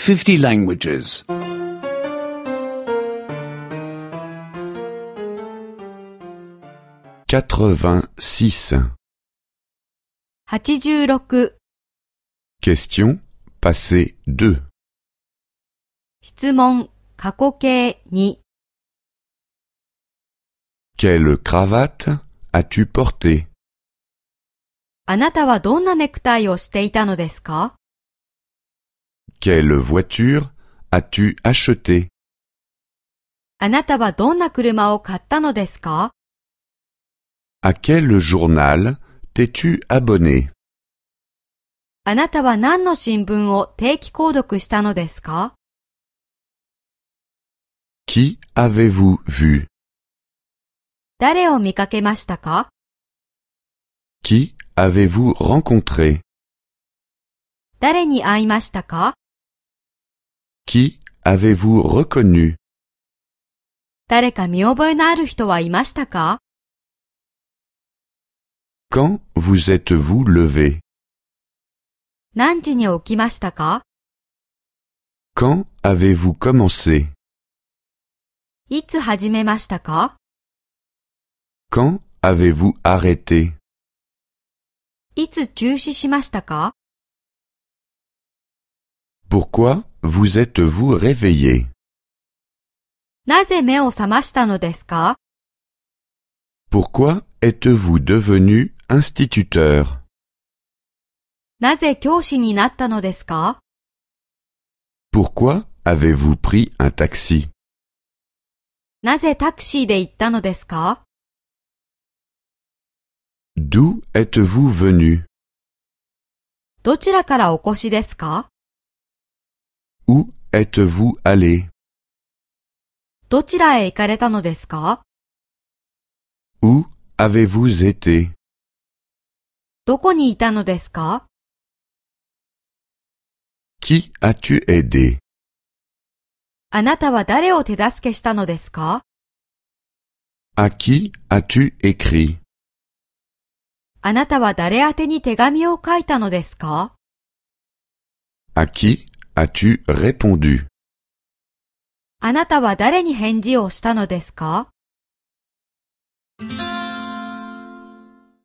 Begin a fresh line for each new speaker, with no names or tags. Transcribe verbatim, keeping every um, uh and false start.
fifty languages.
quatre-vingt-six.
はちじゅうろく
Question passé deux.
質問過去形に
Quelle cravate as-tu porté?
あなたはどんなネクタイをしていたのですか？
Quelle voiture as-tu acheté?
あなたはどんな車を買ったのですか？
À quel journal t'es-tu abonné?
あなたは何の新聞を定期購読したのですか？
Qui avez-vous vu?
誰を見かけましたか？
Qui avez-vous rencontré?
誰に会いましたか？
Qui avez-vous reconnu?
誰か見覚えのある人はいましたか？
Quand vous êtes-vous levé?
何時に起きましたか？
Quand avez-vous commencé?
いつ始めましたか？
Quand avez-vous arrêté?
いつ中止しましたか？
Pourquoi vous êtes-vous réveillé?
なぜ目を覚ましたのですか？
Pourquoi êtes-vous devenu instituteur?
なぜ教師になったのですか？
Pourquoi avez-vous pris un taxi?
なぜタクシーで行ったのですか？
D'où êtes-vous venu?
どちらからお越しですか？
Où êtes-vous allé?
どちらへ行かれたのですか？
Où avez-vous été?
どこにいたのですか？
Qui as-tu aidé?
あなたは誰を手助けしたのですか？
À qui as-tu écrit?
あなたは誰宛てに手紙を書いたのですか？
À qui as-tu répondu?
あなたは誰に返事をしたのですか？